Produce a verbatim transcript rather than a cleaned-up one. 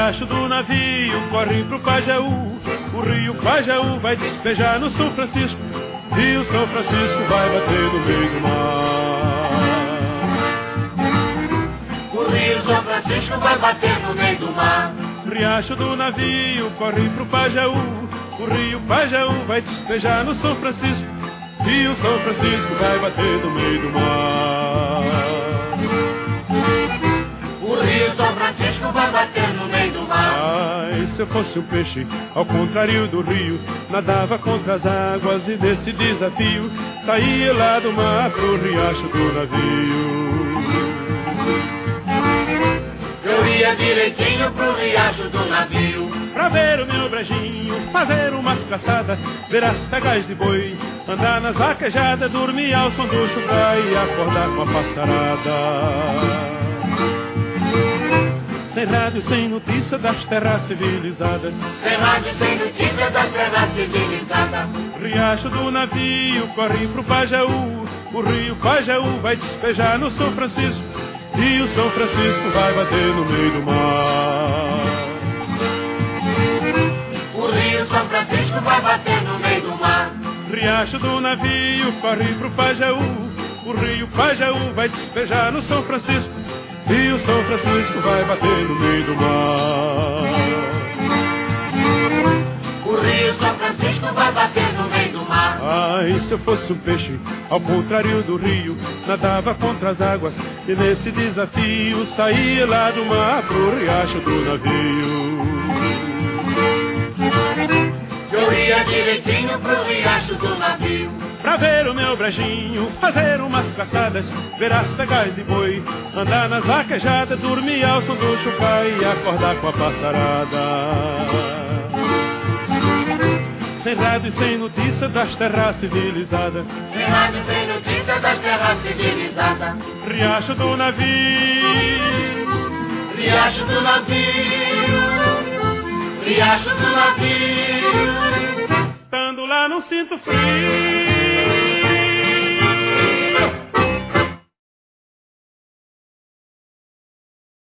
Riacho do navio corre pro Pajeú, o rio Pajeú vai despejar no São Francisco, e o São Francisco vai bater no meio do mar. O rio São Francisco vai bater no meio do mar. Riacho do navio corre pro Pajeú, o rio Pajeú vai despejar no São Francisco, e o São Francisco vai bater no meio do mar. O rio São Francisco vai bater no meio do mar. Ai, se eu fosse um peixe, ao contrário do rio, nadava contra as águas e nesse desafio saía lá do mar pro riacho do navio. Eu ia direitinho pro riacho do navio, pra ver o meu brejinho, fazer umas caçadas, ver as pegas de boi, andar nas vaquejadas, dormir ao som do chufai e acordar com a passarada. Sem rádio, sem notícia das terras civilizadas, sem rádio, sem notícia das terras civilizadas. Riacho do navio corre pro Pajeú, o rio Pajeú vai despejar no São Francisco, e o São Francisco vai bater no meio do mar. O rio São Francisco vai bater no meio do mar. Riacho do navio corre pro Pajeú, o rio Pajeú vai despejar no São Francisco, e o São Francisco vai bater no meio do mar. O rio São Francisco vai bater no meio do mar. Ai, se eu fosse um peixe, ao contrário do rio, nadava contra as águas e nesse desafio saía lá do mar pro riacho do navio. Eu ia direitinho pro riacho do navio, pra ver o meu brejinho, fazer umas caçadas, ver as pegas de boi, andar nas vaquejadas, dormir ao som do chufai e acordar com a passarada. Sem rádio e sem notícia das terras civilizadas, sem rádio, sem notícia das terras civilizadas. Riacho do navio, riacho do navio, riacho do navio. Estando lá não sinto frio.